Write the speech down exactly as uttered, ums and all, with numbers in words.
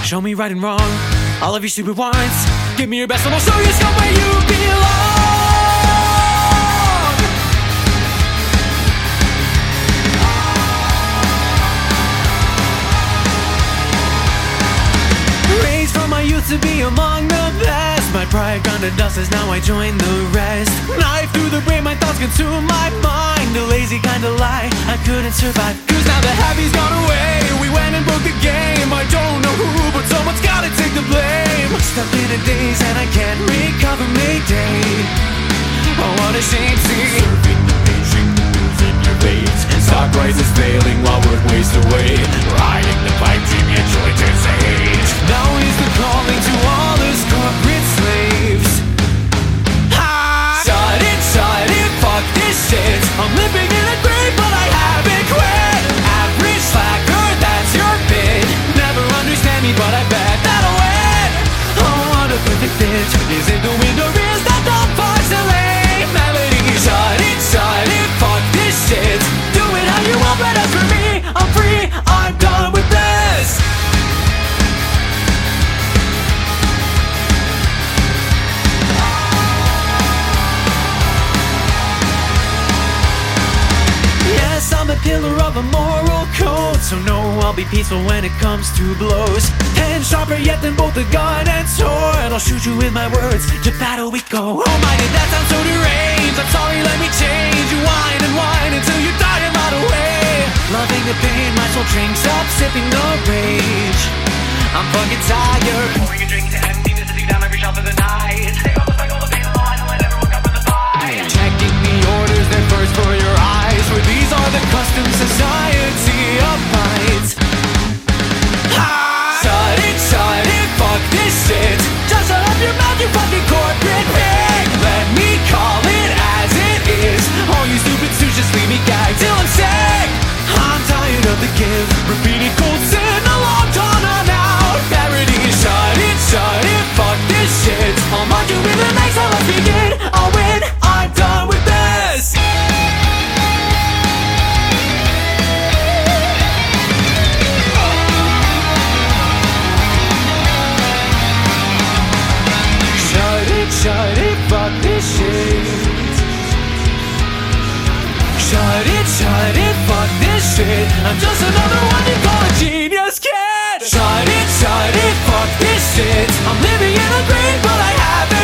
Show me right and wrong, all of your stupid wants. Give me your best and I'll show you somewhere you belong. Raised from my youth to be among the best. My pride ground to dust as now I join the rest. Knife through the brain, my thoughts consume my mind. A lazy kind of lie, I couldn't survive. Cause now the happy's gone away. We went and broke the game. I don't know who, but someone's gotta take the blame. Stuck in a daze and I can't recover Mayday. Oh, what a shame, see. Serving the patient, losing your veins. Stock prices failing while work wastes away. Riding the pipe dream, yet joy turns to hate. Now is the calling to all us corporate slaves. Ha! Shut it, shut it, fuck this shit. I'm living in a grave, but I haven't quit. Average slacker, that's your bid. Never understand me, but I bet that I'll win. Oh, what a perfect fit. Is it the wind or is that the porcelain melody? Shut it, shut it, fuck this shit. Do it how you want, but as for me, I'm free. I'm done with this. Yes, I'm a pillar of a moral code, so no, I'll be peaceful when it comes to blows. Pen sharper yet than both the gun and sword. I'll shoot you with my words, to battle we go. Oh my, did that sound so deranged? I'm sorry, let me change. You whine and whine until you die and rot away. Loving the pain, my soul drinks up, sipping the rage. I'm fucking tired. Pouring a drink to emptiness as you down every shelf of the night. Take all the fight, all the pain, all the line, and let everyone come with the fight. Checking the orders, they're first for your eyes. For these are the customs society abides. Ha! Shut it, shut it, fuck this shit. Just shut up your mouth, you fucking corporate pig. Let me call it as it is. All you stupid suits just leave me gagged till I'm sick. I'm tired of the give, repeating cold sin a long time on out. Parody, shut it, shut it, fuck this shit. I'll mark you with the next, so let's begin. I'll win, I'm done with this. Shut it, shut it, fuck this shit. Shut it, shut it, fuck this shit. I'm just another one you call a genius kid. Shut it, shut it, fuck this shit. I'm living in a grave, but I haven't